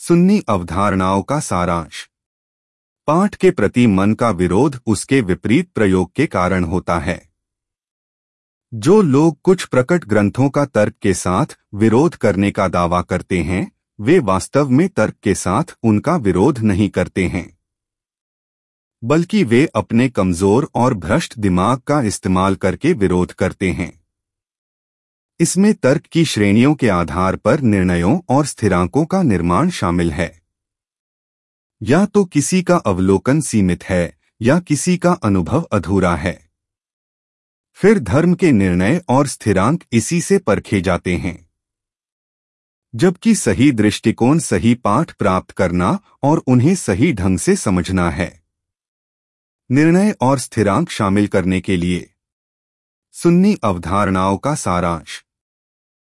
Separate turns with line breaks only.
सुन्नी अवधारणाओं का सारांश। पाठ के प्रति मन का विरोध उसके विपरीत प्रयोग के कारण होता है। जो लोग कुछ प्रकट ग्रंथों का तर्क के साथ विरोध करने का दावा करते हैं, वे वास्तव में तर्क के साथ उनका विरोध नहीं करते हैं, बल्कि वे अपने कमजोर और भ्रष्ट दिमाग का इस्तेमाल करके विरोध करते हैं। इसमें तर्क की श्रेणियों के आधार पर निर्णयों और स्थिरांकों का निर्माण शामिल है। या तो किसी का अवलोकन सीमित है या किसी का अनुभव अधूरा है। फिर धर्म के निर्णय और स्थिरांक इसी से परखे जाते हैं, जबकि सही दृष्टिकोण सही पाठ प्राप्त करना और उन्हें सही ढंग से समझना है। निर्णय और स्थिरांक शामिल करने के लिए सुन्नी अवधारणाओं का सारांश।